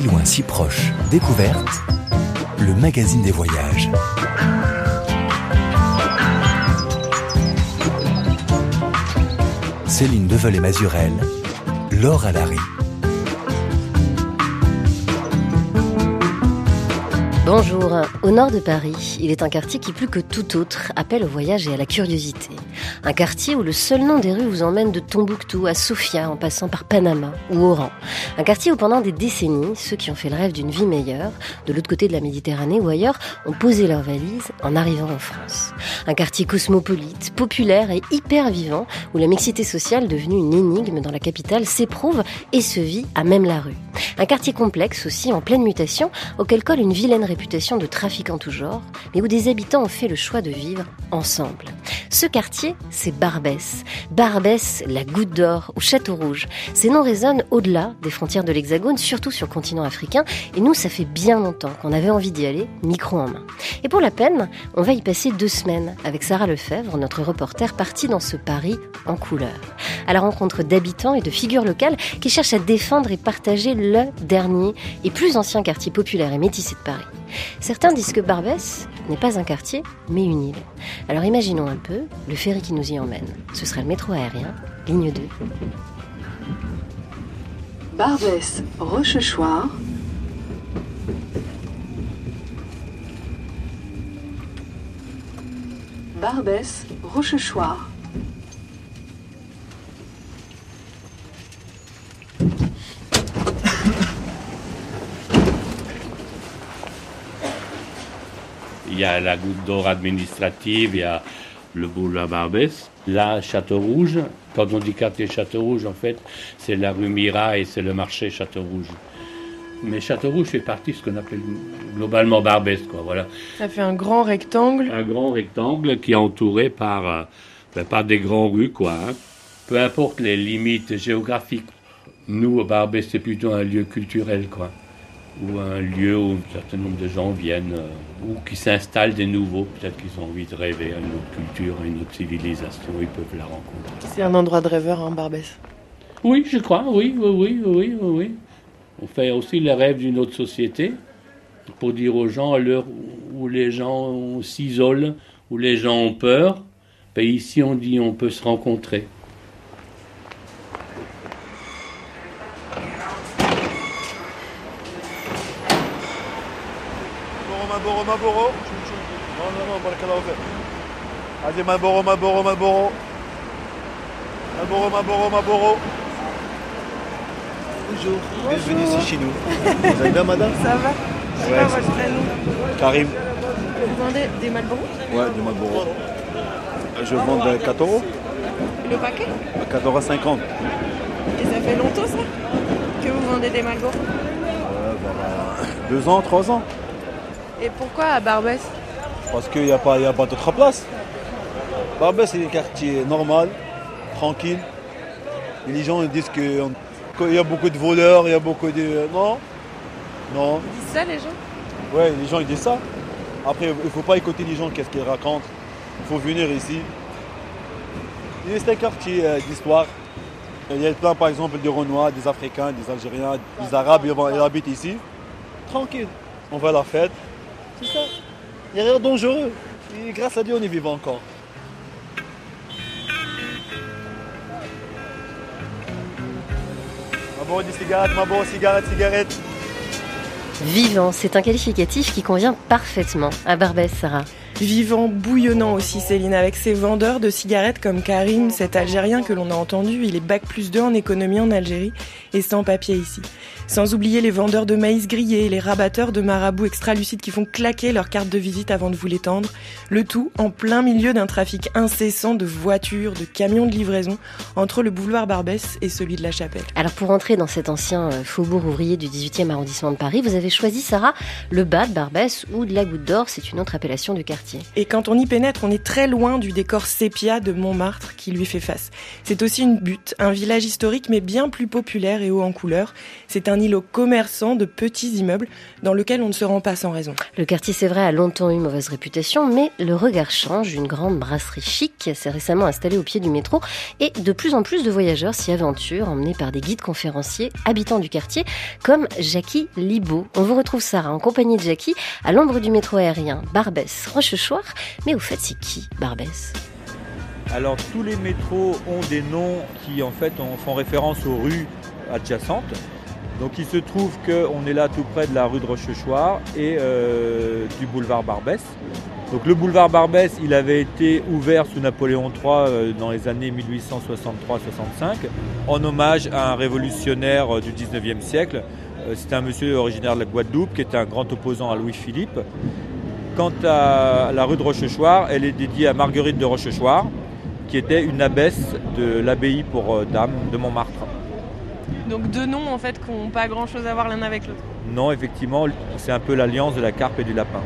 loin, si proche. Découverte, le magazine des voyages. Céline Deveul-et-Mazurel, Laure Alary. Bonjour. Au nord de Paris, il est un quartier qui, plus que tout autre, appelle au voyage et à la curiosité. Un quartier où le seul nom des rues vous emmène de Tombouctou à Sofia en passant par Panama ou Oran. Un quartier où pendant des décennies, ceux qui ont fait le rêve d'une vie meilleure, de l'autre côté de la Méditerranée ou ailleurs, ont posé leurs valises en arrivant en France. Un quartier cosmopolite, populaire et hyper vivant où la mixité sociale, devenue une énigme dans la capitale, s'éprouve et se vit à même la rue. Un quartier complexe aussi, en pleine mutation, auquel colle une vilaine réputation de trafic en tout genre, mais où des habitants ont fait le choix de vivre ensemble. Ce quartier, c'est Barbès. Barbès, la Goutte d'Or ou Château Rouge. Ces noms résonnent au-delà des frontières de l'Hexagone, surtout sur le continent africain, et nous, ça fait bien longtemps qu'on avait envie d'y aller, micro en main. Et pour la peine, on va y passer 2 semaines avec Sarah Lefebvre, notre reporter partie dans ce Paris en couleur, à la rencontre d'habitants et de figures locales qui cherchent à défendre et partager le dernier et plus ancien quartier populaire et métissé de Paris. Certains disent que Barbès n'est pas un quartier, mais une île. Alors imaginons un peu le ferry qui nous y emmène. Ce sera le métro aérien, ligne 2. Barbès, Rochechouart. Barbès, Rochechouart. Il y a la Goutte d'Or administrative, il y a le boulevard Barbès. Là, Château Rouge, quand on dit quartier Château Rouge, en fait, c'est la rue Mirail et c'est le marché Château Rouge. Mais Château Rouge fait partie de ce qu'on appelle globalement Barbès, quoi, voilà. Ça fait un grand rectangle. Un grand rectangle qui est entouré par des grandes rues, quoi. Hein. Peu importe les limites géographiques. Nous, Barbès, c'est plutôt un lieu culturel, quoi. Ou un lieu où un certain nombre de gens viennent, ou qui s'installent des nouveaux. Peut-être qu'ils ont envie de rêver à une autre culture, à une autre civilisation, ils peuvent la rencontrer. C'est un endroit de rêveur, hein, Barbès. Oui, je crois, oui. On fait aussi le rêve d'une autre société, pour dire aux gens, à l'heure où les gens s'isolent, où les gens ont peur, ben ici on dit on peut se rencontrer. Maboro. Non, barakallahu fik. Allez, Maboro. Bonjour. Bienvenue ici chez nous. Vous allez bien, madame? Ça va? C'est Ouais, quoi votre prénom? Karim. Vous vendez des Marlboro? Ouais, du Maboro. Je vends 4 euros. Le paquet? 4,50 €. Et ça fait longtemps, ça, que vous vendez des Marlboro? 2 ans, 3 ans. Et pourquoi à Barbès? Parce qu'il n'y a pas d'autre place. Barbès, c'est un quartier normal, tranquille. Et les gens ils disent qu'il y a beaucoup de voleurs, il y a beaucoup de... Non. Ils disent ça, les gens? Ouais, les gens ils disent ça. Après, il ne faut pas écouter les gens, qu'est-ce qu'ils racontent. Il faut venir ici. Et c'est un quartier d'histoire. Il y a plein, par exemple, des Renois, des Africains, des Algériens, des Arabes, ils habitent ici. Tranquille. On va à la fête. C'est ça. Il n'y a rien de dangereux. Et grâce à Dieu, on est vivant encore. Maboro, cigarette. Vivant, c'est un qualificatif qui convient parfaitement à Barbès, Sarah. Vivant, bouillonnant aussi, Céline, avec ses vendeurs de cigarettes comme Karim, cet Algérien que l'on a entendu, il est bac+2 en économie en Algérie et sans papier ici. Sans oublier les vendeurs de maïs grillé et les rabatteurs de marabouts extra-lucides qui font claquer leur carte de visite avant de vous l'étendre. Le tout en plein milieu d'un trafic incessant de voitures, de camions de livraison entre le boulevard Barbès et celui de la Chapelle. Alors pour entrer dans cet ancien faubourg ouvrier du 18e arrondissement de Paris, vous avez choisi, Sarah, le bas de Barbès ou de la Goutte d'Or, c'est une autre appellation du quartier. quartier. Et quand on y pénètre, on est très loin du décor sépia de Montmartre qui lui fait face. C'est aussi une butte, un village historique mais bien plus populaire et haut en couleur. C'est un îlot commerçant de petits immeubles dans lequel on ne se rend pas sans raison. Le quartier, c'est vrai, a longtemps eu mauvaise réputation, mais le regard change. Une grande brasserie chic s'est récemment installée au pied du métro et de plus en plus de voyageurs s'y aventurent, emmenés par des guides conférenciers habitants du quartier, comme Jackie Libaud. On vous retrouve Sarah en compagnie de Jackie à l'ombre du métro aérien Barbès-Rochechouart. Mais au fait, c'est qui Barbès ? Alors tous les métros ont des noms qui en fait font référence aux rues adjacentes. Donc il se trouve qu'on est là tout près de la rue de Rochechouart et du boulevard Barbès. Donc le boulevard Barbès, il avait été ouvert sous Napoléon III dans les années 1863-65 en hommage à un révolutionnaire du 19e siècle. C'était un monsieur originaire de la Guadeloupe qui était un grand opposant à Louis-Philippe. Quant à la rue de Rochechouart, elle est dédiée à Marguerite de Rochechouart, qui était une abbesse de l'abbaye pour dames de Montmartre. Donc deux noms en fait qui n'ont pas grand chose à voir l'un avec l'autre. Non, effectivement, c'est un peu l'alliance de la carpe et du lapin.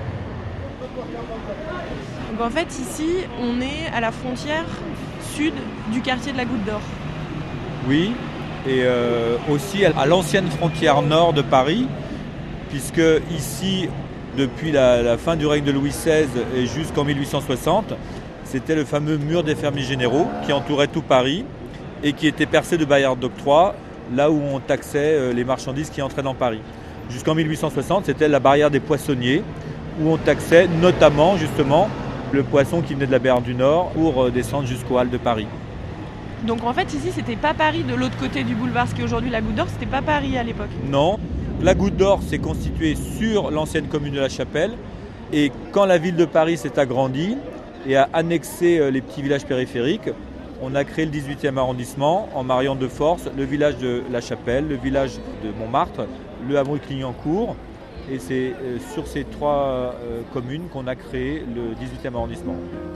Donc en fait ici, on est à la frontière sud du quartier de la Goutte d'Or. Oui, et aussi à l'ancienne frontière nord de Paris, puisque ici, depuis la fin du règne de Louis XVI et jusqu'en 1860, c'était le fameux mur des fermiers généraux qui entourait tout Paris et qui était percé de barrières d'octroi, là où on taxait les marchandises qui entraient dans Paris. Jusqu'en 1860, c'était la barrière des poissonniers, où on taxait notamment, justement, le poisson qui venait de la mer du Nord pour descendre jusqu'aux Halles de Paris. Donc en fait, ici, c'était pas Paris de l'autre côté du boulevard, ce qui est aujourd'hui la Goutte d'Or, c'était pas Paris à l'époque. Non, la Goutte d'Or s'est constituée sur l'ancienne commune de La Chapelle, et quand la ville de Paris s'est agrandie et a annexé les petits villages périphériques, on a créé le 18e arrondissement en mariant de force le village de La Chapelle, le village de Montmartre, le hameau de Clignancourt. Et c'est sur ces trois communes qu'on a créé le 18e arrondissement.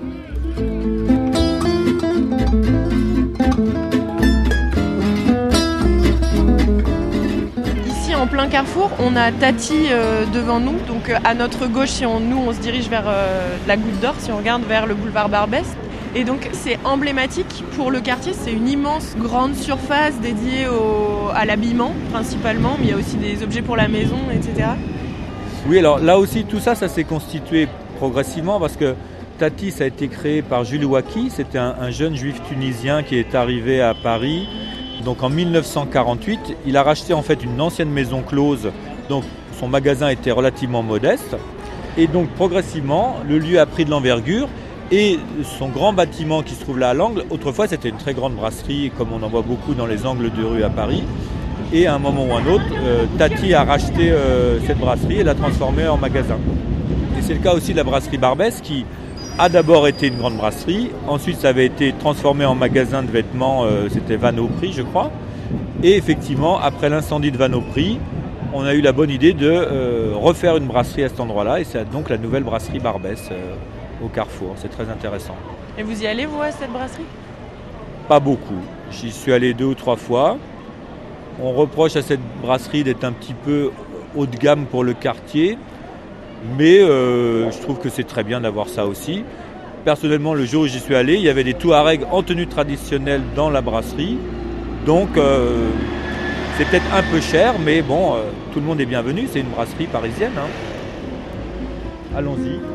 Ici, en plein carrefour, on a Tati devant nous. Donc à notre gauche, si on se dirige vers la Goutte d'Or, si on regarde vers le boulevard Barbès. Et donc c'est emblématique pour le quartier, c'est une immense grande surface dédiée à l'habillement principalement, mais il y a aussi des objets pour la maison, etc. Oui, alors là aussi tout ça s'est constitué progressivement parce que Tati, ça a été créé par Jules Ouaki, c'était un jeune juif tunisien qui est arrivé à Paris. Donc en 1948, il a racheté en fait une ancienne maison close, donc son magasin était relativement modeste. Et donc progressivement, le lieu a pris de l'envergure. Et son grand bâtiment qui se trouve là à l'angle, autrefois c'était une très grande brasserie comme on en voit beaucoup dans les angles de rue à Paris. Et à un moment ou un autre, Tati a racheté cette brasserie et l'a transformée en magasin. Et c'est le cas aussi de la brasserie Barbès qui a d'abord été une grande brasserie, ensuite ça avait été transformé en magasin de vêtements, c'était Vanoprix je crois. Et effectivement, après l'incendie de Vanoprix, on a eu la bonne idée de refaire une brasserie à cet endroit-là et c'est donc la nouvelle brasserie Barbès. Au Carrefour, c'est très intéressant. Et vous y allez, vous, à cette brasserie ? Pas beaucoup. J'y suis allé 2 ou 3 fois. On reproche à cette brasserie d'être un petit peu haut de gamme pour le quartier, mais je trouve que c'est très bien d'avoir ça aussi. Personnellement, le jour où j'y suis allé, il y avait des Touaregs en tenue traditionnelle dans la brasserie, donc c'est peut-être un peu cher, mais bon, tout le monde est bienvenu, c'est une brasserie parisienne. Hein. Allons-y.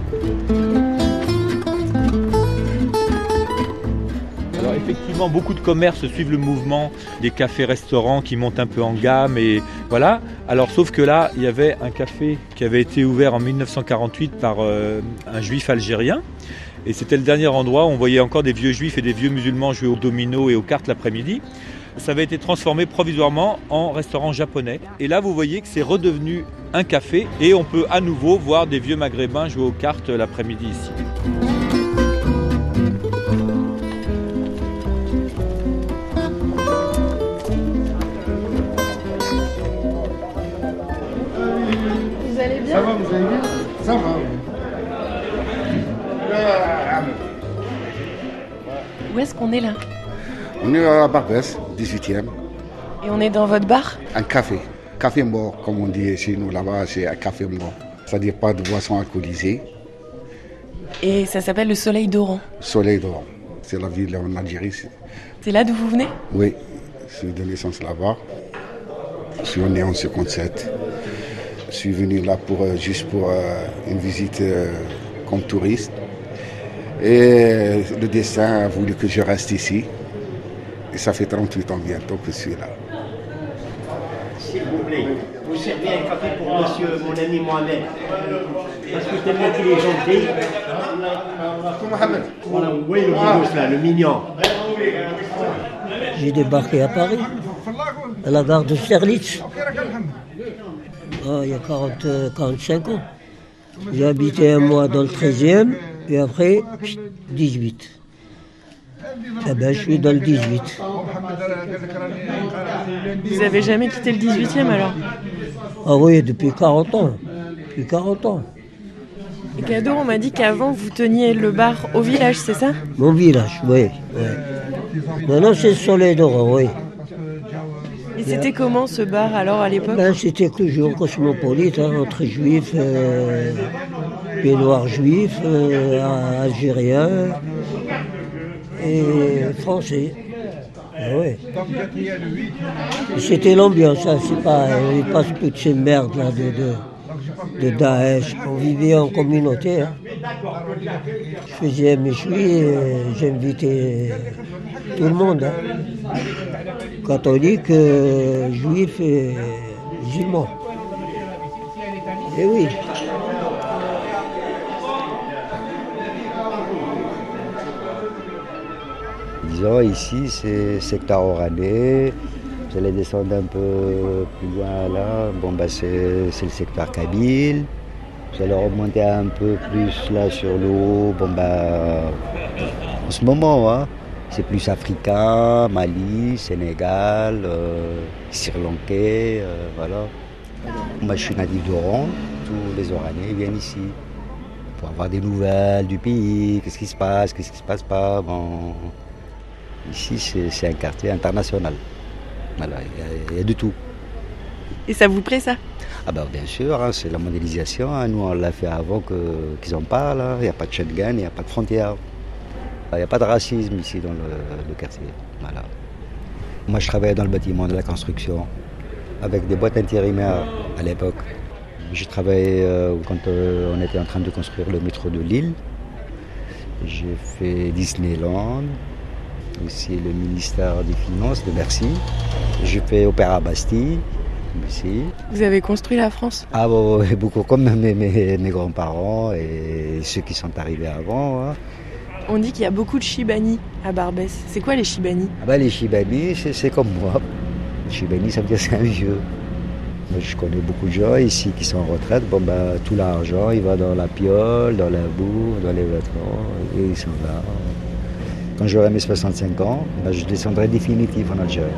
Alors effectivement, beaucoup de commerces suivent le mouvement des cafés-restaurants qui montent un peu en gamme et voilà. Alors sauf que là, il y avait un café qui avait été ouvert en 1948 par un juif algérien et c'était le dernier endroit où on voyait encore des vieux juifs et des vieux musulmans jouer au domino et aux cartes l'après-midi. Ça avait été transformé provisoirement en restaurant japonais. Et là, vous voyez que c'est redevenu un café et on peut à nouveau voir des vieux maghrébins jouer aux cartes l'après-midi ici. Vous allez bien ? Ça va, vous allez bien ? Ça va, oui. Où est-ce qu'on est là ? On est à Barbès, 18e. Et on est dans votre bar ? Un café. Café mort, comme on dit chez nous là-bas, c'est un café mort. C'est-à-dire pas de boisson alcoolisée. Et ça s'appelle le Soleil d'Oran. Soleil d'Oran. C'est la ville en Algérie. C'est là d'où vous venez? Oui, je suis de naissance là-bas. Je suis né en 57. Je suis venu là juste pour une visite comme touriste. Et le destin a voulu que je reste ici. Et ça fait 38 ans bientôt que je suis là. S'il vous plaît, vous servez un café pour monsieur, mon ami Mohamed. Parce que c'est bien qu'il est gentil. Voilà, vous voyez le gosse là, le mignon. J'ai débarqué à Paris, à la gare de Sterlitz. Il y a 45 ans. J'ai habité un mois dans le 13e, et après, 18. Eh ben, je suis dans le 18. Vous avez jamais quitté le 18e alors? Ah oui, depuis 40 ans. Depuis 40 ans. Et Cadeau, on m'a dit qu'avant vous teniez le bar au village, c'est ça? Mon village, oui. Maintenant, c'est le Soleil d'Oran, oui. Et c'était comment ce bar alors à l'époque? C'était toujours cosmopolite, entre juifs, les noirs juifs, algériens et français. Ouais. C'était l'ambiance, hein, c'est pas, il n'y a pas toute ces merdes là de Daesh. On vivait en communauté. Hein. Je faisais mes chouilles, j'invitais tout le monde. Hein. Catholiques, juifs et musulmans. Et oui. Disons, ici, c'est secteur oranais. Vous allez descendre un peu plus loin là. Bon, c'est le secteur kabyle. Vous allez remonter un peu plus là sur l'eau. En ce moment, hein, c'est plus africain, Mali, Sénégal, Sri Lankais, voilà. Moi, je suis natif d'Oran. Tous les Oranais viennent ici pour avoir des nouvelles du pays. Qu'est-ce qui se passe pas. Bon. Ici, c'est un quartier international. Voilà, il y a de tout. Et ça vous plaît, ça? Ah ben, bien sûr, hein, c'est la mondialisation. Hein. Nous, on l'a fait avant qu'ils en parlent. Hein. Il n'y a pas de Schengen, il n'y a pas de frontières. Il n'y a pas de racisme ici dans le quartier. Voilà. Moi, je travaillais dans le bâtiment de la construction avec des boîtes intérimaires à l'époque. J'ai travaillé quand on était en train de construire le métro de Lille. J'ai fait Disneyland. Aussi le ministère des Finances de Bercy. J'ai fait Opéra Bastille. Aussi. Vous avez construit la France? Ah bon, beaucoup, comme mes grands-parents et ceux qui sont arrivés avant. Hein. On dit qu'il y a beaucoup de Chibani à Barbès. C'est quoi les Chibani? Les Chibani, c'est comme moi. Les Chibani, ça veut dire c'est un vieux. Moi, je connais beaucoup de gens ici qui sont en retraite. Tout l'argent, il va dans la piole, dans la bouffe, dans les vêtements, et ils sont là. Quand j'aurai mes 65 ans, je descendrai définitivement en Algérie.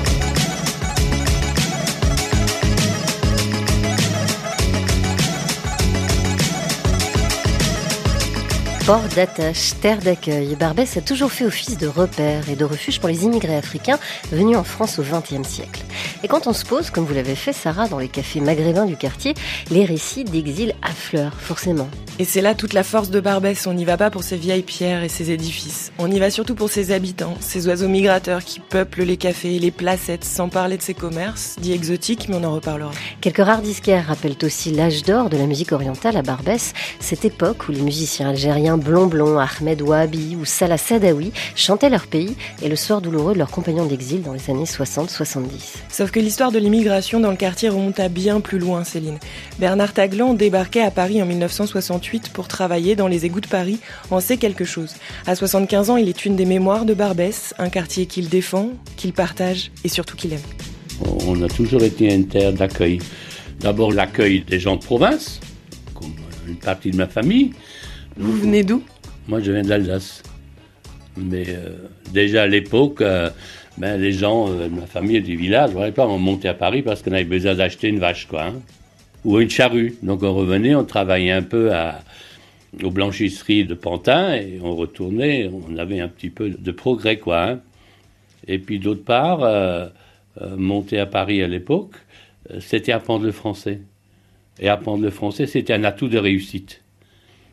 Port d'attache, terre d'accueil, Barbès a toujours fait office de repère et de refuge pour les immigrés africains venus en France au XXe siècle. Et quand on se pose, comme vous l'avez fait Sarah, dans les cafés maghrébins du quartier, les récits d'exil affleurent, forcément. Et c'est là toute la force de Barbès. On n'y va pas pour ses vieilles pierres et ses édifices. On y va surtout pour ses habitants, ces oiseaux migrateurs qui peuplent les cafés et les placettes, sans parler de ses commerces, dits exotiques, mais on en reparlera. Quelques rares disquaires rappellent aussi l'âge d'or de la musique orientale à Barbès, cette époque où les musiciens algériens Blond, Ahmed Ouahabi ou Salah Sadawi chantaient leur pays et le sort douloureux de leurs compagnons d'exil dans les années 60-70. Sauf que l'histoire de l'immigration dans le quartier remonte à bien plus loin, Céline. Bernard Taglan débarquait à Paris en 1968 pour travailler dans les égouts de Paris, en sait quelque chose. À 75 ans, il est une des mémoires de Barbès, un quartier qu'il défend, qu'il partage et surtout qu'il aime. On a toujours été une terre d'accueil. D'abord l'accueil des gens de province, comme une partie de ma famille. Vous venez d'où? Moi, je viens de l'Alsace. Mais déjà à l'époque, les gens de ma famille et du village, on montait à Paris parce qu'on avait besoin d'acheter une vache, ou une charrue. Donc on revenait, on travaillait un peu aux blanchisseries de Pantin et on retournait, on avait un petit peu de progrès, Et puis d'autre part, monter à Paris à l'époque, c'était apprendre le français. Et apprendre le français, c'était un atout de réussite.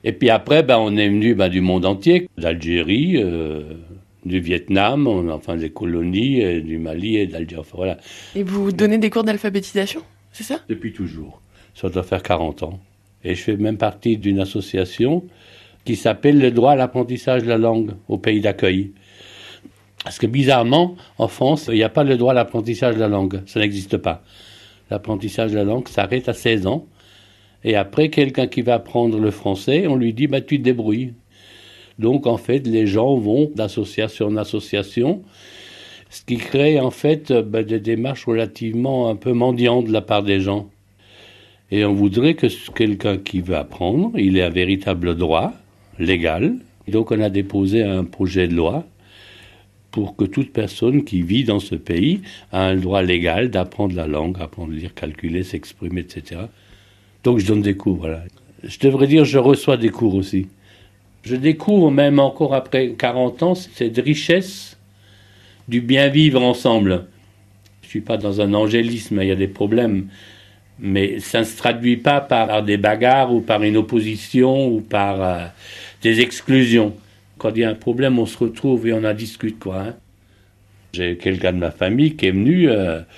Et puis après, on est venu du monde entier, d'Algérie, du Vietnam, enfin des colonies, du Mali et d'Algérie. Enfin, voilà. Et vous donnez des cours d'alphabétisation, c'est ça? Depuis toujours. Ça doit faire 40 ans. Et je fais même partie d'une association qui s'appelle le droit à l'apprentissage de la langue au pays d'accueil. Parce que bizarrement, en France, il n'y a pas le droit à l'apprentissage de la langue. Ça n'existe pas. L'apprentissage de la langue s'arrête à 16 ans. Et après, quelqu'un qui va apprendre le français, on lui dit, tu te débrouilles. Donc, en fait, les gens vont d'association en association, ce qui crée, en fait, des démarches relativement un peu mendiantes de la part des gens. Et on voudrait que quelqu'un qui veut apprendre, il ait un véritable droit légal. Donc, on a déposé un projet de loi pour que toute personne qui vit dans ce pays a un droit légal d'apprendre la langue, apprendre à lire, calculer, s'exprimer, etc. Donc je donne des cours, voilà. Je devrais dire je reçois des cours aussi. Je découvre même encore après 40 ans cette richesse du bien vivre ensemble. Je ne suis pas dans un angélisme, il y a des problèmes, mais ça ne se traduit pas par des bagarres ou par une opposition ou par des exclusions. Quand il y a un problème, on se retrouve et on en discute, quoi. Hein. J'ai quelqu'un de ma famille qui est venu,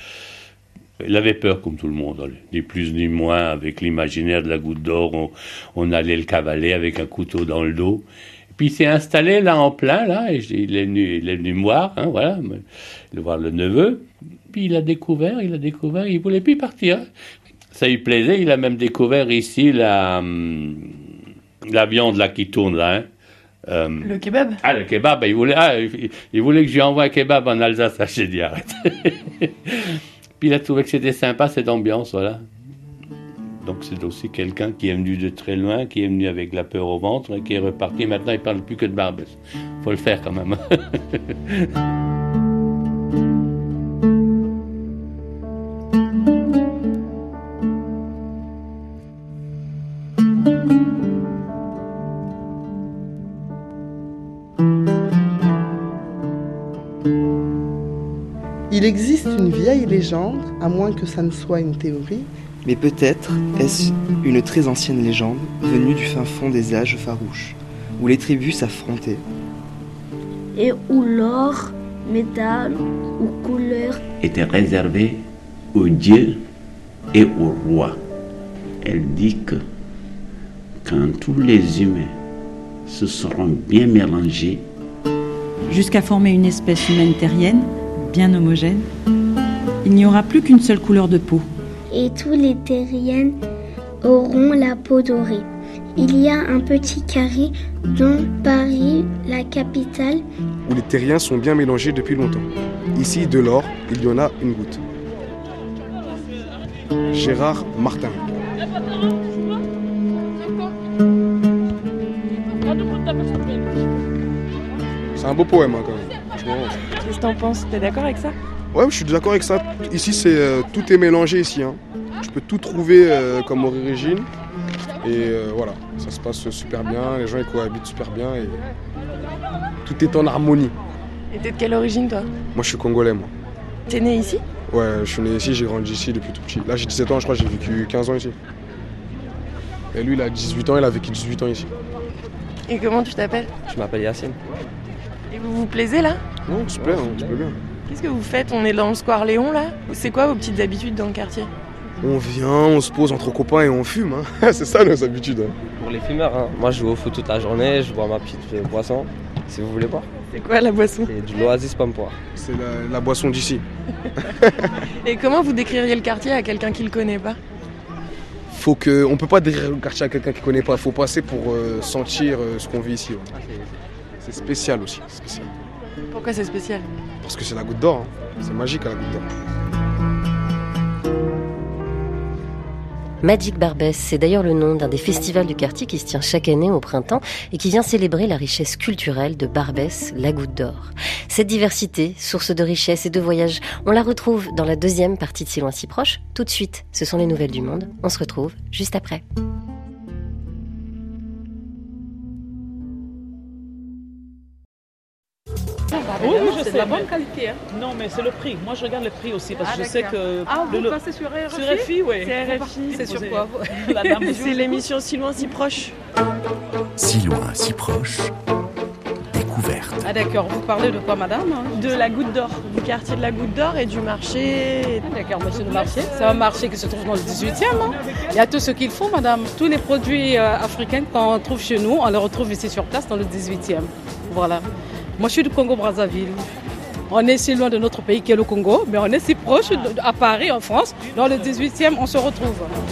il avait peur comme tout le monde, ni plus ni moins, avec l'imaginaire de la Goutte d'Or, on allait le cavaler avec un couteau dans le dos. Et puis il s'est installé là en plein, là, et il est venu me voir, hein, voilà, il voir le neveu. Puis il a découvert, il voulait plus partir. Ça lui plaisait, il a même découvert ici la viande là qui tourne là, hein. Le kebab? Ah, le kebab, il voulait que je lui envoie un kebab en Alsace. J'ai dit arrête. Puis il a trouvé que c'était sympa cette ambiance, voilà. Donc c'est aussi quelqu'un qui est venu de très loin, qui est venu avec la peur au ventre, et qui est reparti. Maintenant, il parle plus que de Barbès. Faut le faire quand même. Il existe une vieille légende, à moins que ça ne soit une théorie. Mais peut-être est-ce une très ancienne légende, venue du fin fond des âges farouches, où les tribus s'affrontaient. Et où l'or, métal ou couleur était réservé aux dieux et aux rois. Elle dit que quand tous les humains se seront bien mélangés, jusqu'à former une espèce humaine terrienne, bien homogène, il n'y aura plus qu'une seule couleur de peau. Et tous les terriens auront la peau dorée. Il y a un petit carré dont Paris, la capitale, où les terriens sont bien mélangés depuis longtemps. Ici, de l'or, il y en a une goutte. Gérard Martin. C'est un beau poème, hein, quand même. Qu'est-ce que t'en penses? T'es d'accord avec ça? Ouais, je suis d'accord avec ça. Ici, tout est mélangé ici. Hein. Tu peux tout trouver comme origine. Et voilà, ça se passe super bien. Les gens ils cohabitent super bien. Et tout est en harmonie. Et t'es de quelle origine, toi? Moi, je suis congolais, moi. T'es né ici? Ouais, je suis né ici, j'ai grandi ici depuis tout petit. Là, j'ai 17 ans, je crois que j'ai vécu 15 ans ici. Et lui, il a 18 ans, il a vécu 18 ans ici. Et comment tu t'appelles? Je m'appelle Yacine. Et vous vous plaisez, là? Non, on se plaît, on se plaît bien. Qu'est-ce que vous faites? On est dans le square Léon, là? C'est quoi vos petites habitudes dans le quartier? On vient, on se pose entre copains et on fume. Hein. C'est ça nos habitudes. Hein. Pour les fumeurs, hein. Moi je joue au foot toute la journée, je bois ma petite boisson. Si vous voulez boire. C'est quoi la boisson? C'est du l'Oasis pomme poire. C'est la boisson d'ici. Et comment vous décririez le quartier à quelqu'un qui le connaît pas? On peut pas décrire le quartier à quelqu'un qui connaît pas. Faut passer pour sentir ce qu'on vit ici. Ouais. C'est spécial aussi. Spécial. Pourquoi c'est spécial? Parce que c'est la Goutte d'Or. Hein. C'est magique à la Goutte d'Or. Magic Barbès, c'est d'ailleurs le nom d'un des festivals du quartier qui se tient chaque année au printemps et qui vient célébrer la richesse culturelle de Barbès, la Goutte d'Or. Cette diversité, source de richesse et de voyage, on la retrouve dans la deuxième partie de Si loin si proche. Tout de suite, ce sont les nouvelles du monde. On se retrouve juste après. Oui, je sais. C'est de la bonne qualité. Hein. Non, mais c'est le prix. Moi, je regarde le prix aussi parce que je sais que... Ah, vous passez sur RFI? Sur RFI, oui. C'est RFI. C'est sur quoi? C'est l'émission Si loin, si proche. Si loin, si proche, découverte. Ah d'accord, vous parlez de quoi madame? De la Goutte d'Or, du quartier de la Goutte d'Or et du marché. Ah d'accord, monsieur le marché. C'est un marché qui se trouve dans le 18e. Il y a tout ce qu'il faut madame. Tous les produits africains qu'on trouve chez nous, on les retrouve ici sur place dans le 18e. Voilà. Moi je suis du Congo-Brazzaville. On est si loin de notre pays qui est le Congo, mais on est si proche à Paris, en France. Dans le 18e, on se retrouve.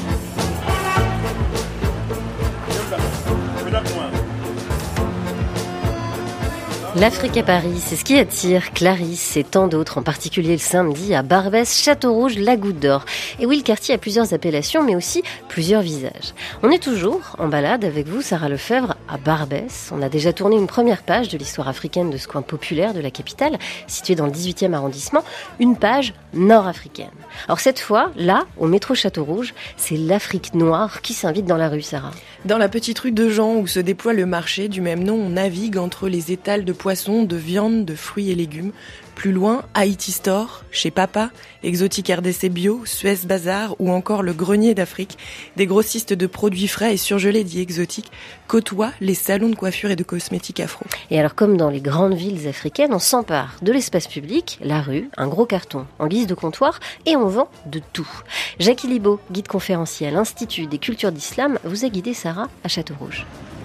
L'Afrique à Paris, c'est ce qui attire Clarisse et tant d'autres, en particulier le samedi à Barbès, Château-Rouge, la Goutte d'Or. Et oui, le quartier a plusieurs appellations, mais aussi plusieurs visages. On est toujours en balade avec vous, Sarah Lefebvre, à Barbès. On a déjà tourné une première page de l'histoire africaine de ce coin populaire de la capitale, situé dans le 18e arrondissement, une page nord-africaine. Alors cette fois, là, au métro Château-Rouge, c'est l'Afrique noire qui s'invite dans la rue, Sarah. Dans la petite rue de Jean où se déploie le marché du même nom, on navigue entre les étals de poissons, de viande, de fruits et légumes. Plus loin, Haïti Store, chez Papa, Exotique RDC Bio, Suez Bazar ou encore le Grenier d'Afrique. Des grossistes de produits frais et surgelés dits exotiques côtoient les salons de coiffure et de cosmétiques afro. Et alors comme dans les grandes villes africaines, on s'empare de l'espace public, la rue, un gros carton en guise de comptoir et on vend de tout. Jackie Libaud, guide conférencier à l'Institut des cultures d'islam, vous a guidé Sarah à Château-Rouge.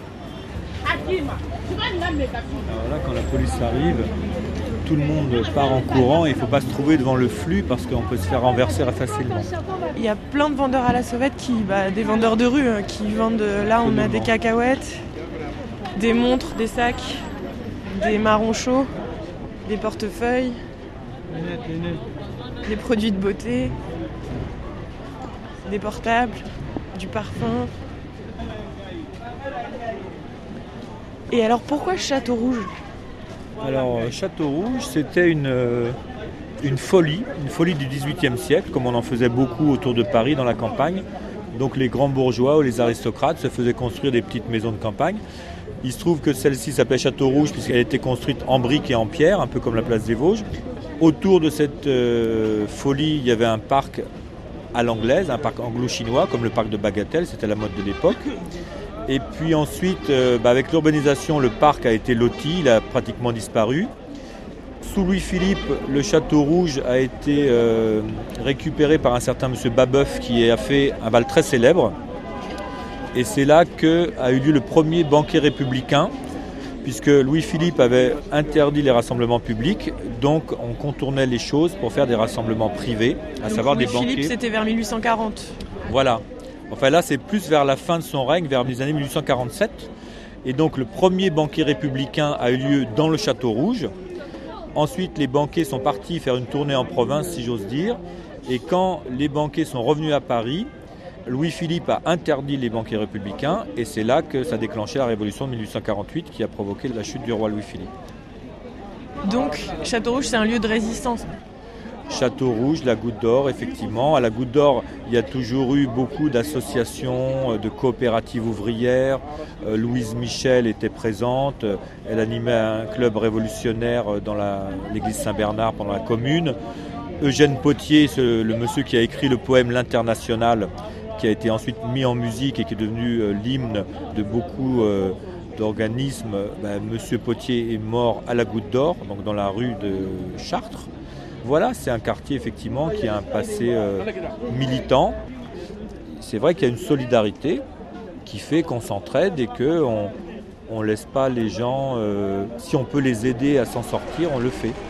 Alors là, quand la police arrive, tout le monde part en courant et il ne faut pas se trouver devant le flux parce qu'on peut se faire renverser facilement. Il y a plein de vendeurs à la sauvette, des vendeurs de rue qui vendent, là on a des cacahuètes, des montres, des sacs, des marrons chauds, des portefeuilles, des produits de beauté, des portables, du parfum. Et alors pourquoi Château-Rouge ? Alors Château-Rouge, c'était une folie du XVIIIe siècle, comme on en faisait beaucoup autour de Paris dans la campagne. Donc les grands bourgeois ou les aristocrates se faisaient construire des petites maisons de campagne. Il se trouve que celle-ci s'appelait Château-Rouge puisqu'elle était construite en briques et en pierre, un peu comme la place des Vosges. Autour de cette folie, il y avait un parc à l'anglaise, un parc anglo-chinois comme le parc de Bagatelle, c'était la mode de l'époque. Et puis ensuite, avec l'urbanisation, le parc a été loti, il a pratiquement disparu. Sous Louis-Philippe, le Château Rouge a été récupéré par un certain monsieur Babeuf qui a fait un bal très célèbre. Et c'est là qu'a eu lieu le premier banquet républicain, puisque Louis-Philippe avait interdit les rassemblements publics, donc on contournait les choses pour faire des rassemblements privés, à donc savoir des banquets. Louis-Philippe, c'était vers 1840. Voilà. Enfin là, c'est plus vers la fin de son règne, vers les années 1847. Et donc le premier banquet républicain a eu lieu dans le Château Rouge. Ensuite, les banquets sont partis faire une tournée en province, si j'ose dire. Et quand les banquets sont revenus à Paris, Louis-Philippe a interdit les banquets républicains. Et c'est là que ça a déclenché la révolution de 1848 qui a provoqué la chute du roi Louis-Philippe. Donc Château Rouge, c'est un lieu de résistance. Château Rouge, la Goutte d'Or, effectivement. À la Goutte d'Or, il y a toujours eu beaucoup d'associations, de coopératives ouvrières. Louise Michel était présente. Elle animait un club révolutionnaire dans l'église Saint-Bernard pendant la Commune. Eugène Potier, le monsieur qui a écrit le poème L'Internationale, qui a été ensuite mis en musique et qui est devenu l'hymne de beaucoup d'organismes. Monsieur Potier est mort à la Goutte d'Or, donc dans la rue de Chartres. Voilà, c'est un quartier effectivement qui a un passé militant. C'est vrai qu'il y a une solidarité qui fait qu'on s'entraide et qu'on ne laisse pas les gens, si on peut les aider à s'en sortir, on le fait.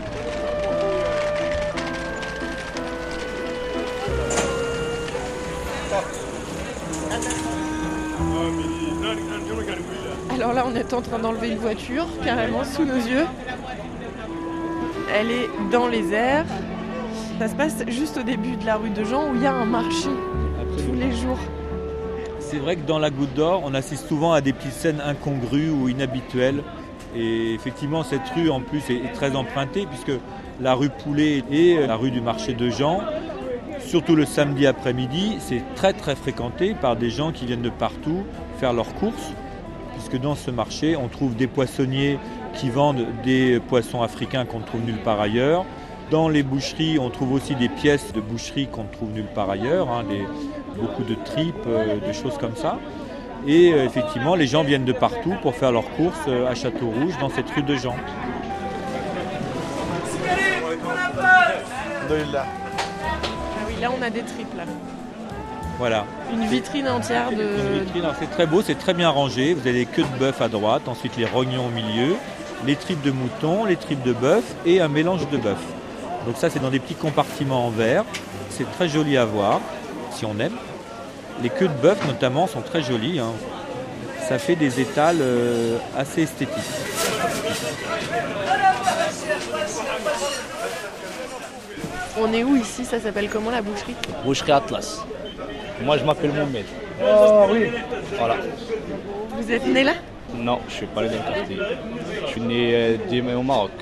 Alors là, on est en train d'enlever une voiture, carrément sous nos yeux. Elle est dans les airs. Ça se passe juste au début de la rue de Jean où il y a un marché tous les jours. C'est vrai que dans la Goutte d'Or, on assiste souvent à des petites scènes incongrues ou inhabituelles. Et effectivement, cette rue en plus est très empruntée puisque la rue Poulet et la rue du marché de Jean, surtout le samedi après-midi, c'est très très fréquenté par des gens qui viennent de partout faire leurs courses. Puisque dans ce marché, on trouve des poissonniers qui vendent des poissons africains qu'on ne trouve nulle part ailleurs. Dans les boucheries, on trouve aussi des pièces de boucherie qu'on ne trouve nulle part ailleurs, beaucoup de tripes, des choses comme ça. Et effectivement, les gens viennent de partout pour faire leurs courses à Château-Rouge, dans cette rue de Jean. Ah oui, là on a des tripes là. Voilà. Une vitrine entière de... Une vitrine, c'est très beau, c'est très bien rangé. Vous avez les queues de bœuf à droite, ensuite les rognons au milieu, les tripes de mouton, les tripes de bœuf et un mélange de bœuf. Donc ça, c'est dans des petits compartiments en verre. C'est très joli à voir, si on aime. Les queues de bœuf, notamment, sont très jolies. Hein. Ça fait des étals assez esthétiques. On est où ici? Ça s'appelle comment la boucherie? Boucherie Atlas. Moi, je m'appelle Mohamed. Oh oui. Voilà. Vous êtes né là? Non, je suis pas né dans le quartier. Je suis né au Maroc.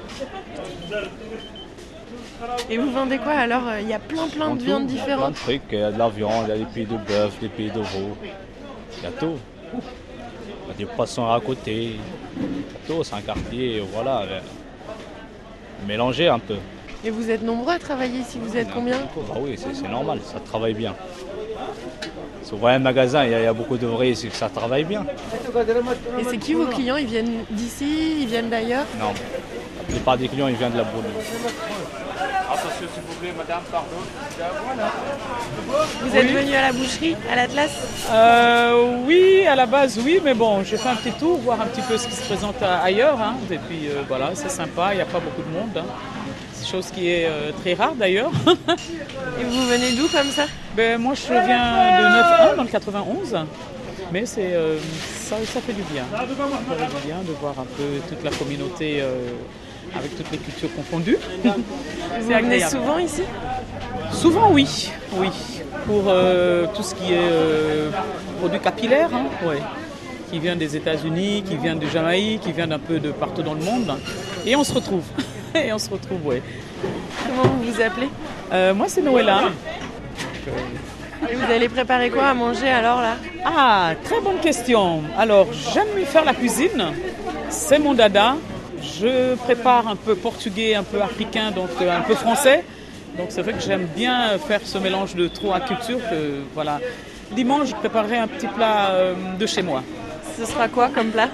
Et vous vendez quoi alors? Il y a plein de viandes différentes. Plein de trucs, il y a de la viande, il y a des pieds de bœuf, des pieds de veau. Il y a tout. Il y a des poissons à côté. Il y a tout, c'est un quartier, voilà. Mélangé un peu. Et vous êtes nombreux à travailler ici, vous êtes combien? Ah oui, c'est normal, ça travaille bien. Si vous voyez un magasin, il y a beaucoup d'ouvriers, c'est que ça travaille bien. Et c'est qui vos clients? Ils viennent d'ici? Ils viennent d'ailleurs? Non, la plupart des clients, ils viennent de la Bourgogne. Attention s'il vous plaît, madame, pardon. Voilà. Vous êtes venu à la boucherie, à l'Atlas? Oui, à la base, oui, mais bon, j'ai fait un petit tour, voir un petit peu ce qui se présente ailleurs. Hein, et puis voilà, c'est sympa, il n'y a pas beaucoup de monde. Hein. C'est chose qui est très rare d'ailleurs. Et vous venez d'où comme ça? Moi, je viens de 9-1 dans le 91. Mais ça fait du bien. Ça fait du bien de voir un peu toute la communauté avec toutes les cultures confondues. Vous venez souvent ici? Souvent, oui. Pour tout ce qui est produits capillaires, hein, ouais. Qui vient des États-Unis, qui vient de Jamaïque, qui vient d'un peu de partout dans le monde. Et on se retrouve. Ouais. Comment vous vous appelez? Moi, c'est Noëlla. Et vous allez préparer quoi à manger alors là? Ah, très bonne question. Alors, j'aime faire la cuisine. C'est mon dada. Je prépare un peu portugais, un peu africain, donc un peu français. Donc c'est vrai que j'aime bien faire ce mélange de trois cultures. Voilà. Dimanche, je préparerai un petit plat de chez moi. Ce sera quoi comme plat?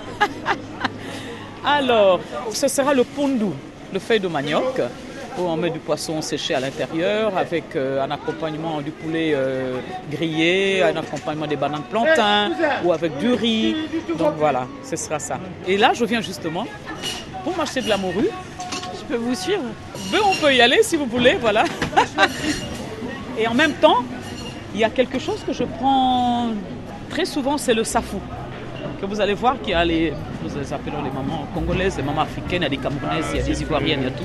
Alors, ce sera le pondu, le feuille de manioc. On met du poisson séché à l'intérieur avec un accompagnement du poulet grillé, un accompagnement des bananes plantains ou avec du riz. Donc voilà, ce sera ça. Et là, je viens justement pour m'acheter de la morue. Je peux vous suivre? On peut y aller si vous voulez, voilà. Et en même temps, il y a quelque chose que je prends très souvent, c'est le safou. Que vous allez voir qu'il y a vous les appelez les mamans congolaises, les mamans africaines, il y a des camerounaises, il y a des ivoiriennes, il y a tout.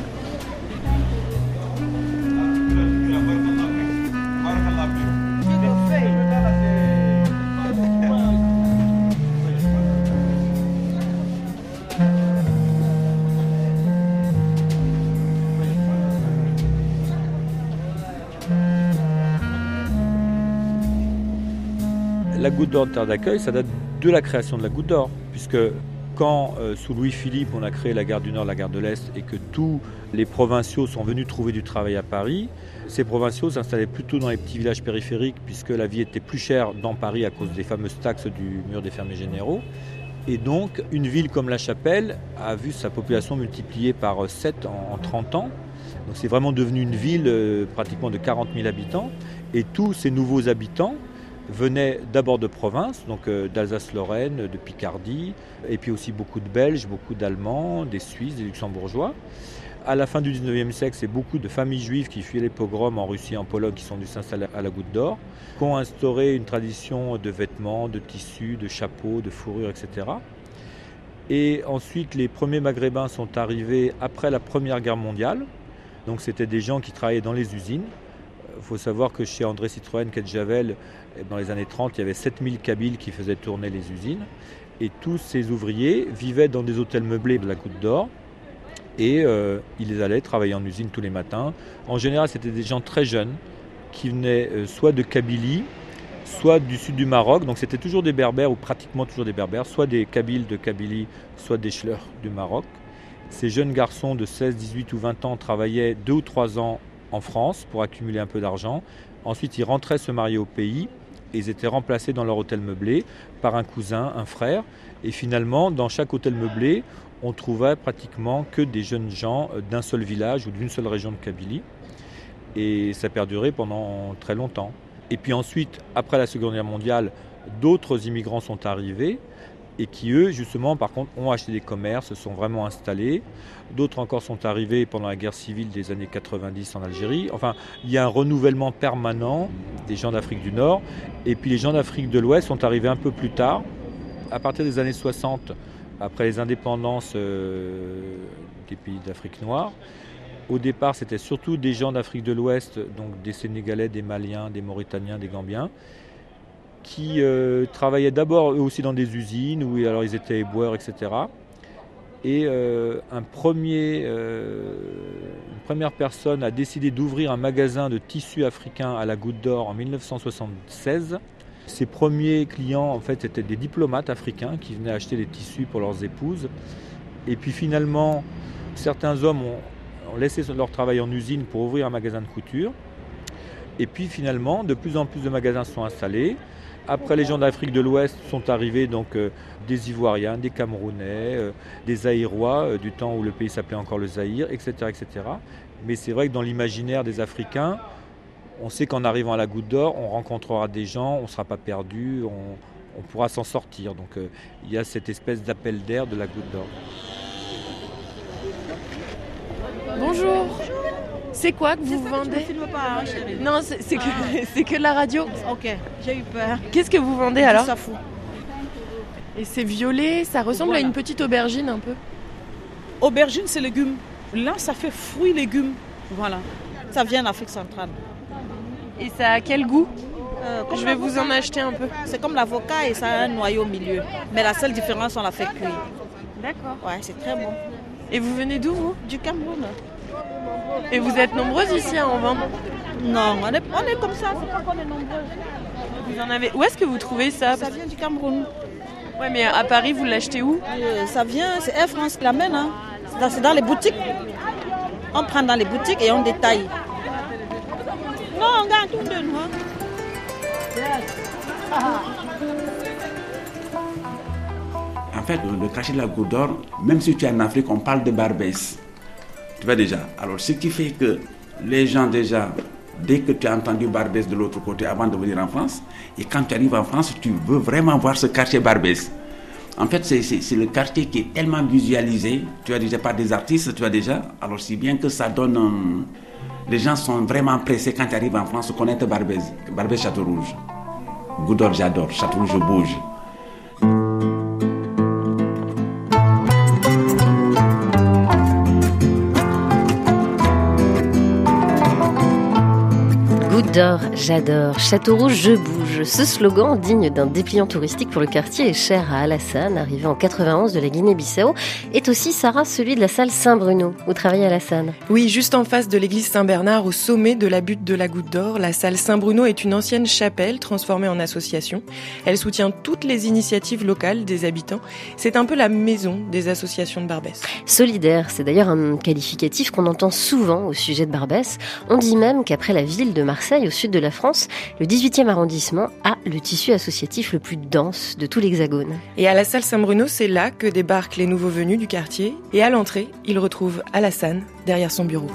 La Goutte d'Or de Terre d'Accueil, ça date de la création de la Goutte d'Or, puisque quand, sous Louis-Philippe, on a créé la gare du Nord, la gare de l'Est, et que tous les provinciaux sont venus trouver du travail à Paris, ces provinciaux s'installaient plutôt dans les petits villages périphériques, puisque la vie était plus chère dans Paris à cause des fameuses taxes du mur des fermiers généraux. Et donc, une ville comme La Chapelle a vu sa population multipliée par 7 en 30 ans. Donc c'est vraiment devenu une ville pratiquement de 40 000 habitants. Et tous ces nouveaux habitants venaient d'abord de province, donc d'Alsace-Lorraine, de Picardie, et puis aussi beaucoup de Belges, beaucoup d'Allemands, des Suisses, des Luxembourgeois. À la fin du 19e siècle, c'est beaucoup de familles juives qui fuyaient les pogroms en Russie et en Pologne qui sont venues s'installer à la Goutte d'Or, qui ont instauré une tradition de vêtements, de tissus, de chapeaux, de fourrures, etc. Et ensuite, les premiers Maghrébins sont arrivés après la Première Guerre mondiale. Donc c'était des gens qui travaillaient dans les usines. Il faut savoir que chez André Citroën, Quai de Javel, dans les années 30, il y avait 7000 Kabyles qui faisaient tourner les usines. Et tous ces ouvriers vivaient dans des hôtels meublés de la Goutte d'Or. Et ils allaient travailler en usine tous les matins. En général, c'était des gens très jeunes qui venaient soit de Kabylie, soit du sud du Maroc. Donc c'était toujours des Berbères, ou pratiquement toujours des Berbères, soit des Kabyles de Kabylie, soit des Schleurs du Maroc. Ces jeunes garçons de 16, 18 ou 20 ans travaillaient 2 ou 3 ans en France pour accumuler un peu d'argent. Ensuite, ils rentraient se marier au pays et ils étaient remplacés dans leur hôtel meublé par un cousin, un frère. Et finalement, dans chaque hôtel meublé, on trouvait pratiquement que des jeunes gens d'un seul village ou d'une seule région de Kabylie. Et ça perdurait pendant très longtemps. Et puis ensuite, après la Seconde Guerre mondiale, d'autres immigrants sont arrivés et qui, eux, justement, par contre, ont acheté des commerces, se sont vraiment installés. D'autres encore sont arrivés pendant la guerre civile des années 90 en Algérie. Enfin, il y a un renouvellement permanent des gens d'Afrique du Nord. Et puis les gens d'Afrique de l'Ouest sont arrivés un peu plus tard, à partir des années 60, après les indépendances des pays d'Afrique noire. Au départ, c'était surtout des gens d'Afrique de l'Ouest, donc des Sénégalais, des Maliens, des Mauritaniens, des Gambiens, qui travaillaient d'abord eux aussi dans des usines, où alors ils étaient éboueurs, etc. Et une première personne a décidé d'ouvrir un magasin de tissus africains à la Goutte d'Or en 1976. Ses premiers clients, en fait, étaient des diplomates africains qui venaient acheter des tissus pour leurs épouses. Et puis finalement, certains hommes ont laissé leur travail en usine pour ouvrir un magasin de couture. Et puis finalement, de plus en plus de magasins se sont installés. Après, les gens d'Afrique de l'Ouest sont arrivés, donc des Ivoiriens, des Camerounais, des Zaïrois, du temps où le pays s'appelait encore le Zaïre, etc., etc. Mais c'est vrai que dans l'imaginaire des Africains, on sait qu'en arrivant à la Goutte d'Or, on rencontrera des gens, on ne sera pas perdu, on pourra s'en sortir. Donc il y a cette espèce d'appel d'air de la Goutte d'Or. Bonjour. C'est quoi que vous vendez? Tu ne filmes pas, hein, chérie. Non, c'est que de la radio. Ok, j'ai eu peur. Qu'est-ce que vous vendez alors? Ça fout. Et c'est violet, ça ressemble à une petite aubergine un peu. Aubergine, c'est légumes. Là, ça fait fruits légumes. Voilà. Ça vient d'Afrique centrale. Et ça a quel goût? Je vais vous en acheter un peu. C'est comme l'avocat et ça a un noyau au milieu. Mais la seule différence, on l'a fait cuire. D'accord. Ouais, c'est très bon. Et vous venez d'où, vous? Du Cameroun. Et vous êtes nombreuses ici à en vendre? Non, on est comme ça, c'est pas qu'on est nombreuses. Vous en avez... Où est-ce que vous trouvez ça? Ça vient du Cameroun. Ouais, mais à Paris, vous l'achetez où? Ça vient, c'est Air France qui l'amène. Hein. C'est dans les boutiques. On prend dans les boutiques et on détaille. Non, on garde tout de nous. En fait, le quartier de la Goutte d'Or, même si tu es en Afrique, on parle de Barbès. Tu vois déjà. Alors, ce qui fait que les gens déjà, dès que tu as entendu Barbès de l'autre côté avant de venir en France, et quand tu arrives en France, tu veux vraiment voir ce quartier Barbès. En fait, c'est le quartier qui est tellement visualisé, tu vois déjà, par des artistes, tu vois déjà. Alors, si bien que ça donne... les gens sont vraiment pressés quand tu arrives en France de connaître Barbès. Barbès, Château-Rouge. Goutte d'Or, j'adore. Château-Rouge, je bouge. Goutte d'Or, j'adore. Château-Rouge, je bouge. Ce slogan, digne d'un dépliant touristique pour le quartier et cher à Alassane, arrivé en 91 de la Guinée-Bissau, est aussi, Sarah, celui de la salle Saint-Bruno. Vous travaillez à Alassane? Oui, juste en face de l'église Saint-Bernard, au sommet de la butte de la Goutte d'Or, la salle Saint-Bruno est une ancienne chapelle transformée en association. Elle soutient toutes les initiatives locales des habitants. C'est un peu la maison des associations de Barbès. Solidaire, c'est d'ailleurs un qualificatif qu'on entend souvent au sujet de Barbès. On dit même qu'après la ville de Marseille, au sud de la France, le 18e arrondissement a le tissu associatif le plus dense de tout l'Hexagone. Et à la salle Saint-Bruno, c'est là que débarquent les nouveaux venus du quartier. Et à l'entrée, ils retrouvent Alassane derrière son bureau.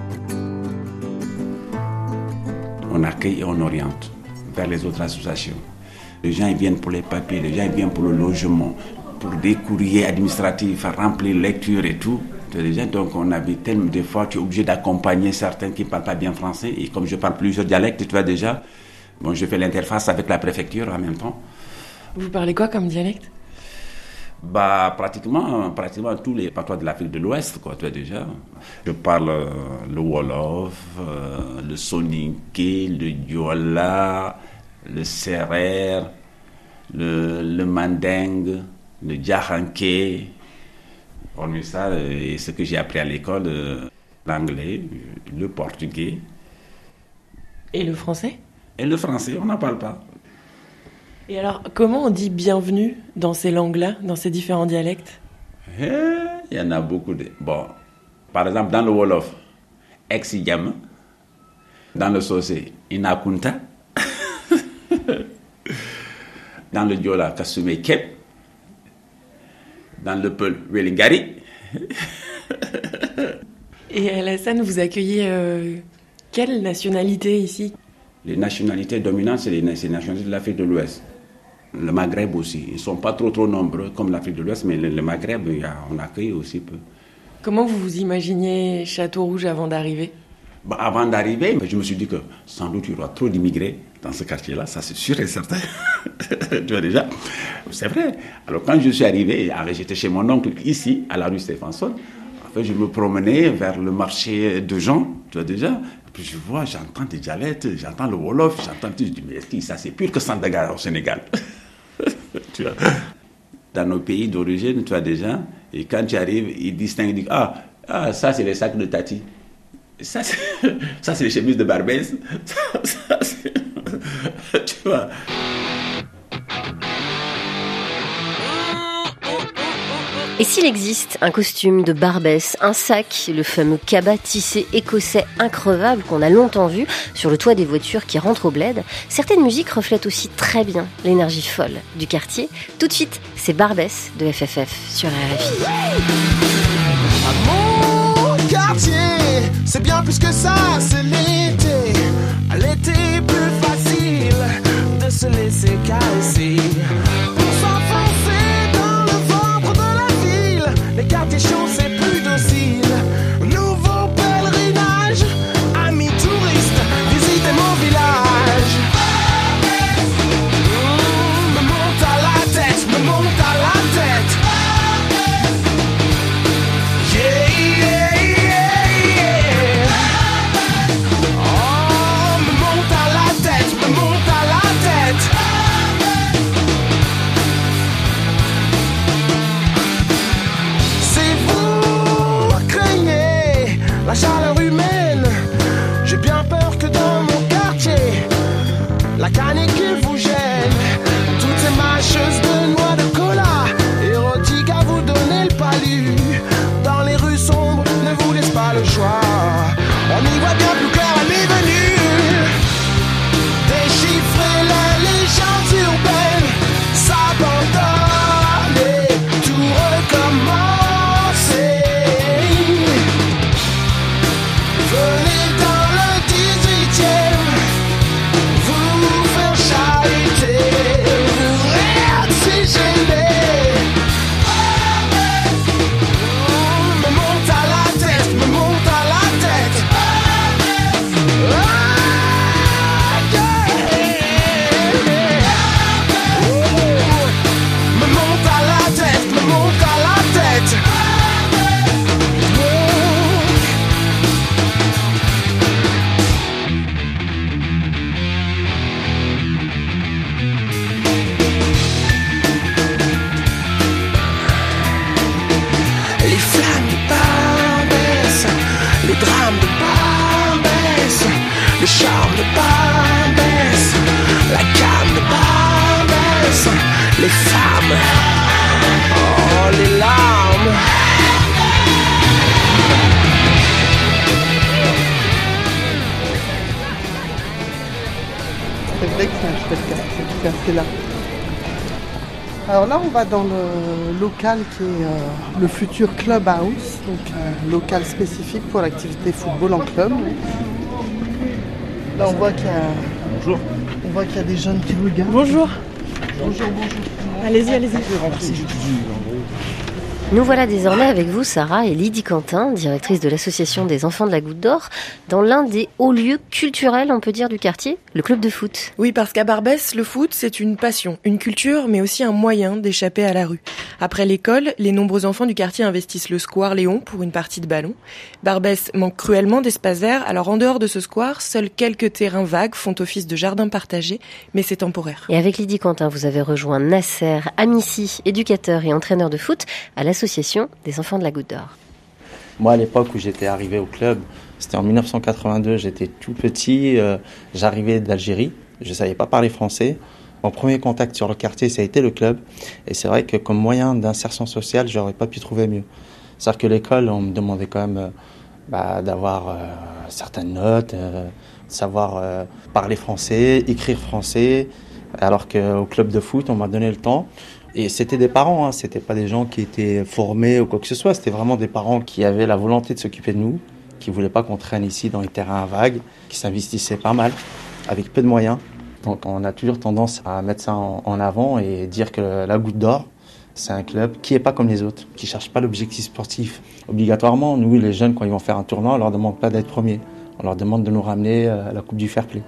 On accueille et on oriente vers les autres associations. Les gens ils viennent pour les papiers, les gens ils viennent pour le logement, pour des courriers administratifs, à remplir lecture et tout. Donc on avait tellement de fois, tu es obligé d'accompagner certains qui ne parlent pas bien français. Et comme je parle plusieurs dialectes, tu vois déjà, bon, je fais l'interface avec la préfecture en même temps. Vous parlez quoi comme dialecte? Pratiquement tous les patois de l'Afrique de l'Ouest, quoi, tu vois déjà. Je parle le Wolof, le Soninké, le Diola, le Serer, le Mandingue, le Djahanké. Hormis ça, et ce que j'ai appris à l'école, l'anglais, le portugais. Et le français? Et le français, on n'en parle pas. Et alors, comment on dit bienvenue dans ces langues-là, dans ces différents dialectes? Il y en a beaucoup de... Bon, par exemple, dans le Wolof, ex-yam. Dans le Socé, inakunta. Dans le Diola, Kassume Kep. Dans le Peul, Welingari. Et Alassane, vous accueillez quelle nationalité ici? Les nationalités dominantes, c'est les nationalités de l'Afrique de l'Ouest. Le Maghreb aussi. Ils ne sont pas trop nombreux comme l'Afrique de l'Ouest, mais le Maghreb, on accueille aussi peu. Comment vous vous imaginiez Château-Rouge avant d'arriver? Avant d'arriver, je me suis dit que sans doute il y aura trop d'immigrés dans ce quartier-là, ça c'est sûr et certain. Tu vois déjà, c'est vrai. Alors quand je suis arrivé, j'étais chez mon oncle ici, à la rue Stéphanson. En fait, je me promenais vers le marché de Jean, tu vois déjà. Et puis je vois, j'entends des dialectes, j'entends le Wolof, j'entends tout. Je dis, mais ça c'est pire que Sandaga au Sénégal. Tu vois. Dans nos pays d'origine, tu vois déjà, et quand tu arrives, ils distinguent, ils disent, ah, ça c'est les sacs de Tati. Ça c'est les chemises de Barbès. Tu vois. Et s'il existe un costume de Barbès, un sac, le fameux cabas tissé écossais increvable qu'on a longtemps vu sur le toit des voitures qui rentrent au bled, certaines musiques reflètent aussi très bien l'énergie folle du quartier. Tout de suite, c'est Barbès de FFF sur RFI. Mon quartier, c'est bien plus que ça, c'est l'été. À l'été, plus facile de se laisser caresser. Pour s'enfoncer dans le ventre de la ville, les quartiers chauds, c'est plus docile. Nouveau pèlerinage, amis touristes, visitez mon village. Me monte à la tête, me monte à la tête. La chaleur humaine, j'ai bien peur que dans mon quartier, la canicule vous gêne. Toutes ces mâcheuses de noix de cola, érotiques à vous donner le palu. Dans les rues sombres, ne vous laisse pas le choix. On y voit bien plus clair à mi venue. Déchiffrer les légendes urbaines, s'abandonne et tout recommencer. Venez dans le 18e, vous faire charité, vous réoxygéner. Me monte à la tête, me monte à la tête. Me monte à la tête, me monte à la tête. Les flammes de Barbès, les drames de Barbès, le charme de Barbès, la gamme de Barbès, les femmes, oh les larmes. C'est vrai que c'est un chouette quartier, ce quartier-là. Alors là, on va dans le local qui est le futur Clubhouse, donc un local spécifique pour l'activité football en club. Là, on voit qu'il y a, bonjour. On voit qu'il y a des jeunes qui regardent. Bonjour. Bonjour, bonjour. Allez-y, allez-y. Nous voilà désormais avec vous, Sarah et Lydie Quentin, directrice de l'association des Enfants de la Goutte d'Or, dans l'un des hauts lieux culturels, on peut dire, du quartier, le club de foot. Oui, parce qu'à Barbès, le foot, c'est une passion, une culture, mais aussi un moyen d'échapper à la rue. Après l'école, les nombreux enfants du quartier investissent le square Léon pour une partie de ballon. Barbès manque cruellement d'espace vert, alors en dehors de ce square, seuls quelques terrains vagues font office de jardin partagé, mais c'est temporaire. Et avec Lydie Quentin, vous avez rejoint Nasser Amissi, éducateur et entraîneur de foot, à l'association des Enfants de la Goutte d'Or. Moi, à l'époque où j'étais arrivé au club, c'était en 1982, j'étais tout petit, j'arrivais d'Algérie, je ne savais pas parler français. Mon premier contact sur le quartier, ça a été le club. Et c'est vrai que comme moyen d'insertion sociale, j'aurais pas pu trouver mieux. C'est-à-dire que l'école, on me demandait quand même d'avoir certaines notes, savoir parler français, écrire français, Alors qu'au club de foot, on m'a donné le temps. Et c'était des parents, c'était pas des gens qui étaient formés ou quoi que ce soit. C'était vraiment des parents qui avaient la volonté de s'occuper de nous, qui voulaient pas qu'on traîne ici dans les terrains à vagues, qui s'investissaient pas mal, avec peu de moyens. Donc on a toujours tendance à mettre ça en avant et dire que la Goutte d'Or, c'est un club qui est pas comme les autres, qui cherche pas l'objectif sportif. Obligatoirement, nous, les jeunes, quand ils vont faire un tournoi, on leur demande pas d'être premiers. On leur demande de nous ramener à la Coupe du Fair Play.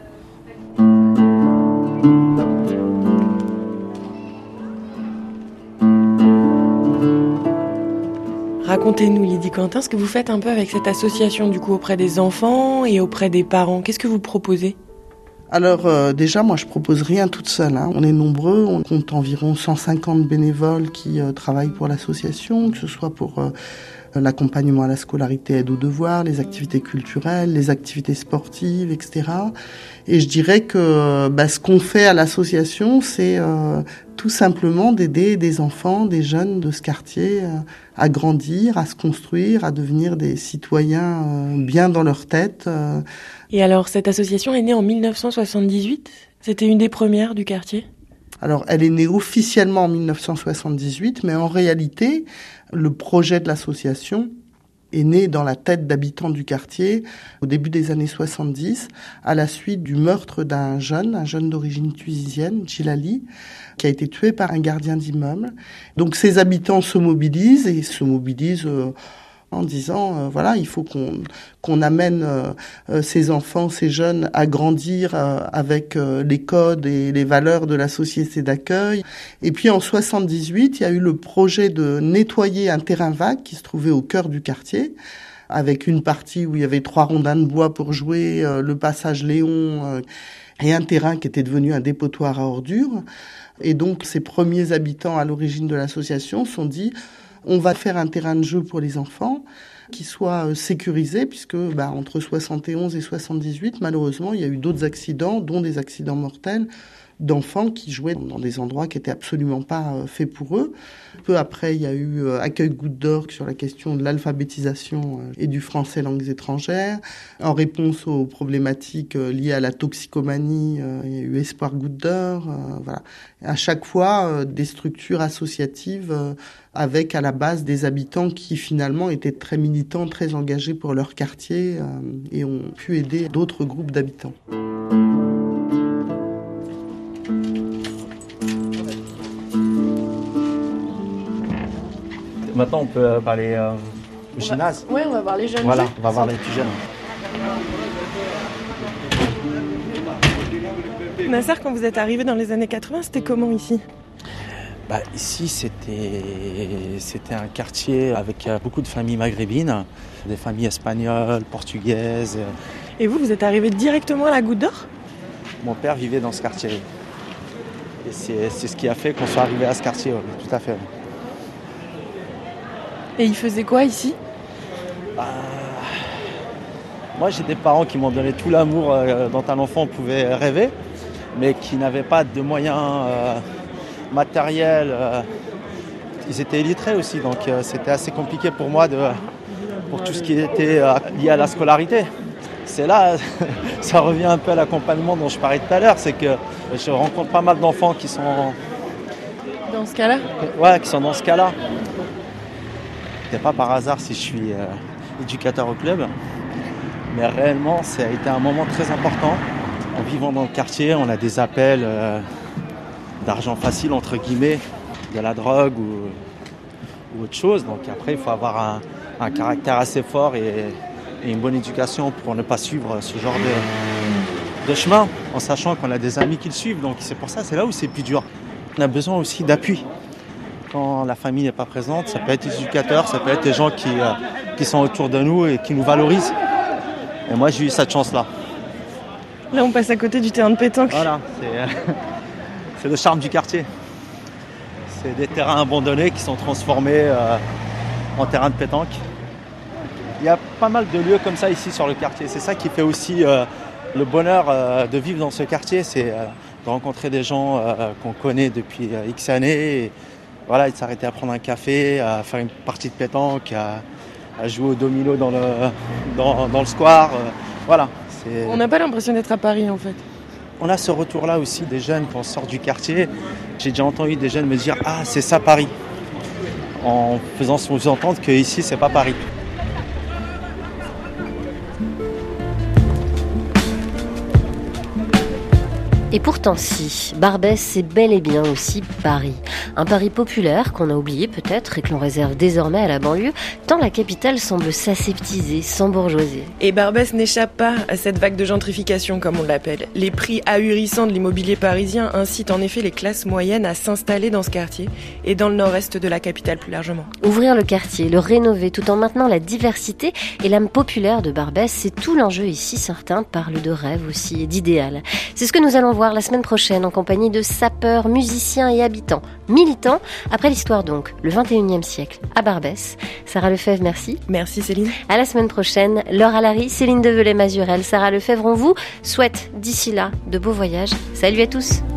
Racontez-nous, Lydie Quentin, ce que vous faites un peu avec cette association du coup auprès des enfants et auprès des parents. Qu'est-ce que vous proposez ? Alors déjà, moi je propose rien toute seule. On est nombreux, on compte environ 150 bénévoles qui travaillent pour l'association, que ce soit pour l'accompagnement à la scolarité, aide aux devoirs, les activités culturelles, les activités sportives, etc. Et je dirais que ce qu'on fait à l'association, c'est tout simplement d'aider des enfants, des jeunes de ce quartier à grandir, à se construire, à devenir des citoyens bien dans leur tête. Et alors, cette association est née en 1978 ? C'était une des premières du quartier ? Alors, elle est née officiellement en 1978, mais en réalité, le projet de l'association est né dans la tête d'habitants du quartier au début des années 70, à la suite du meurtre d'un jeune d'origine tunisienne, Djilali, qui a été tué par un gardien d'immeuble. Donc ces habitants se mobilisent en disant voilà, il faut qu'on amène ces enfants, ces jeunes à grandir avec les codes et les valeurs de la société d'accueil. Et puis en 78, il y a eu le projet de nettoyer un terrain vague qui se trouvait au cœur du quartier, avec une partie où il y avait 3 rondins de bois pour jouer, le passage Léon et un terrain qui était devenu un dépotoir à ordures. Et donc ces premiers habitants à l'origine de l'association se sont dit on va faire un terrain de jeu pour les enfants qui soit sécurisé, puisque entre 71 et 78, malheureusement, il y a eu d'autres accidents, dont des accidents mortels, d'enfants qui jouaient dans des endroits qui étaient absolument pas faits pour eux. Peu après, il y a eu Accueil Goutte d'Or sur la question de l'alphabétisation et du français langues étrangères. En réponse aux problématiques liées à la toxicomanie, il y a eu Espoir Goutte d'Or. Voilà. À chaque fois, des structures associatives avec à la base des habitants qui finalement étaient très militants, très engagés pour leur quartier et ont pu aider d'autres groupes d'habitants. Maintenant, on peut parler au gymnase. Oui, on va voir les jeunes. Voilà, on va voir les plus jeunes. Nasser, quand vous êtes arrivé dans les années 80, c'était comment ici ? Ici, c'était un quartier avec beaucoup de familles maghrébines, des familles espagnoles, portugaises. Et vous êtes arrivé directement à la Goutte d'Or ? Mon père vivait dans ce quartier. Et c'est ce qui a fait qu'on soit arrivé à ce quartier, oui, tout à fait. Et il faisait quoi ici ? Moi, j'ai des parents qui m'ont donné tout l'amour dont un enfant pouvait rêver, mais qui n'avaient pas de moyens matériels. Ils étaient illettrés aussi, donc c'était assez compliqué pour moi pour tout ce qui était lié à la scolarité. C'est là, ça revient un peu à l'accompagnement dont je parlais tout à l'heure, c'est que je rencontre pas mal d'enfants qui sont... Dans ce cas-là ? Ouais, qui sont dans ce cas-là. C'est pas par hasard si je suis éducateur au club, mais réellement, ça a été un moment très important. En vivant dans le quartier, on a des appels d'argent facile, entre guillemets, de la drogue ou autre chose. Donc après, il faut avoir un caractère assez fort et une bonne éducation pour ne pas suivre ce genre de chemin, en sachant qu'on a des amis qui le suivent. Donc c'est pour ça, c'est là où c'est plus dur. On a besoin aussi d'appui. Quand la famille n'est pas présente, ça peut être les éducateurs, ça peut être les gens qui sont autour de nous et qui nous valorisent. Et moi, j'ai eu cette chance-là. Là, on passe à côté du terrain de pétanque. Voilà, c'est le charme du quartier. C'est des terrains abandonnés qui sont transformés en terrain de pétanque. Il y a pas mal de lieux comme ça ici sur le quartier. C'est ça qui fait aussi le bonheur de vivre dans ce quartier, c'est de rencontrer des gens qu'on connaît depuis X années. Et, voilà, de s'arrêter à prendre un café, à faire une partie de pétanque, à jouer au domino dans le square. Voilà. On n'a pas l'impression d'être à Paris en fait. On a ce retour-là aussi des jeunes quand on sort du quartier. J'ai déjà entendu des jeunes me dire « Ah, c'est ça Paris !» en faisant sous-entendre qu'ici, c'est pas Paris. Et pourtant si, Barbès c'est bel et bien aussi Paris. Un Paris populaire qu'on a oublié peut-être et que l'on réserve désormais à la banlieue, tant la capitale semble s'aseptiser, s'embourgeoiser. Et Barbès n'échappe pas à cette vague de gentrification comme on l'appelle. Les prix ahurissants de l'immobilier parisien incitent en effet les classes moyennes à s'installer dans ce quartier et dans le nord-est de la capitale plus largement. Ouvrir le quartier, le rénover tout en maintenant la diversité et l'âme populaire de Barbès, c'est tout l'enjeu ici. Certains parlent de rêve aussi et d'idéal. C'est ce que nous allons voir la semaine prochaine en compagnie de sapeurs, musiciens et habitants, militants, après l'histoire donc, le 21e siècle à Barbès. Sarah Lefebvre, merci. Merci Céline. À la semaine prochaine, Laure Alary, Céline Develay-Mazurel, Sarah Lefebvre, on vous souhaite d'ici là de beaux voyages. Salut à tous.